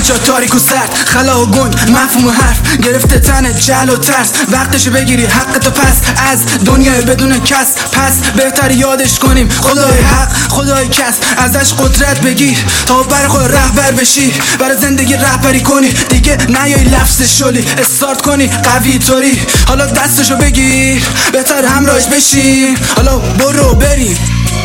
جا تاریک و سرد، خلا و گنگ مفهوم حرف گرفته تن جهل و ترس. وقتش بگیری حق تو پس از دنیای بدون کس. پس بهتر یادش کنیم خدای حق خدای کس. ازش قدرت بگیر تا بر خود رهبر بشی، برای زندگی رهبری کنی. دیگه نیای لفظ شلی استارت کنی قوی طوری. حالا دستشو بگیر بهتر همراهش بشی. حالا برو بری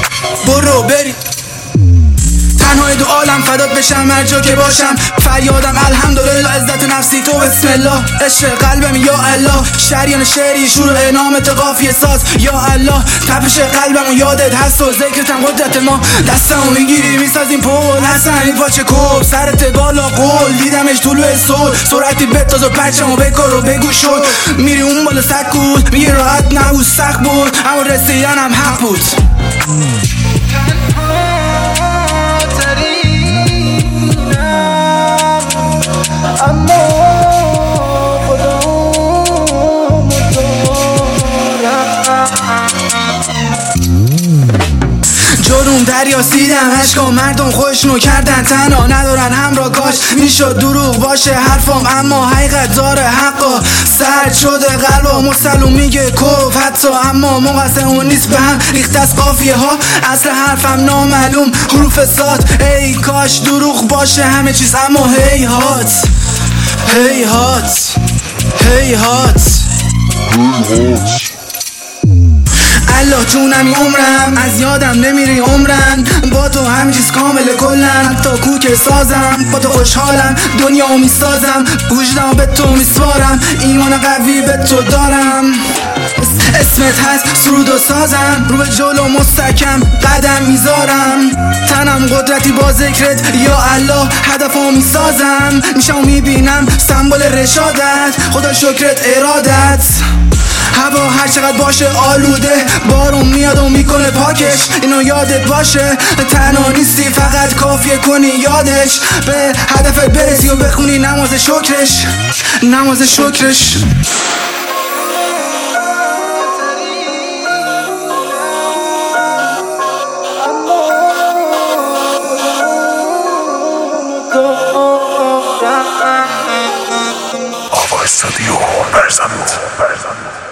تنهای دو عالم فدات بشم هر جا که باشم. فریادم الحمدلله عزت نفسی تو بسم الله. عشق قلبم یا الله، شریان شعری شروع نامت قافیه ساز یا الله. تپش قلبم و یادت هست و ذکرتم قدرت ما. دستمو میگیری میسازیم پول حسن این پاچه کب. سرت بالا قول دیدمش طلوع صبح. سرعتی بتاز و پرچمو بکار و بگو شد. میری اون بالا سکوت میگی راحت نبود سخت بود، اما رسیدنم حق بود. جرم دریا سیدم عشقا مردم خوشنو کردن تنها ندارن همراه. کاش میشد دروغ باشه حرفام اما حقیقت داره حقا. سرد شده قلبا مسلم میگه کف حتی، اما مقصر اون نیست به هم ریخته از قافیه ها. اصل حرفم نامعلوم حروف ساد. ای کاش دروغ باشه همه چیز اما هیهات الله جونمی عمرم از یادم نمیری عمرن. با تو همه چیز کامل کلن، حتی کوک سازم. با تو خوشحالم دنیا میسازم، وجودم به تو میسپارم. ایمان قوی به تو دارم، اسمت هست سرود و سازم. رو به جلو مستحکم قدم میذارم، تنم قدرتی با ذکرت یا الله. هدفو میسازم میشم میبینم سمبل رشادت. خدا شکرت ارادت. هوا هر چقدر باشه آلوده، بارون میاد و میکنه پاکش. اینو یادت باشه تنها نیستی، فقط کافیه کنی یادش. به هدفت برسی و بخونی نماز شکرش. آوا استودیو برزند